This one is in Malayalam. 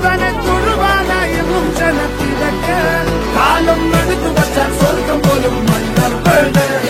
ജീവനെ തൊഴുവാനായെന്നും ജനത്തിരക്ക് കാലം എടുത്തു വച്ചാൽ സ്വർഗം പോലും മണ്ണർ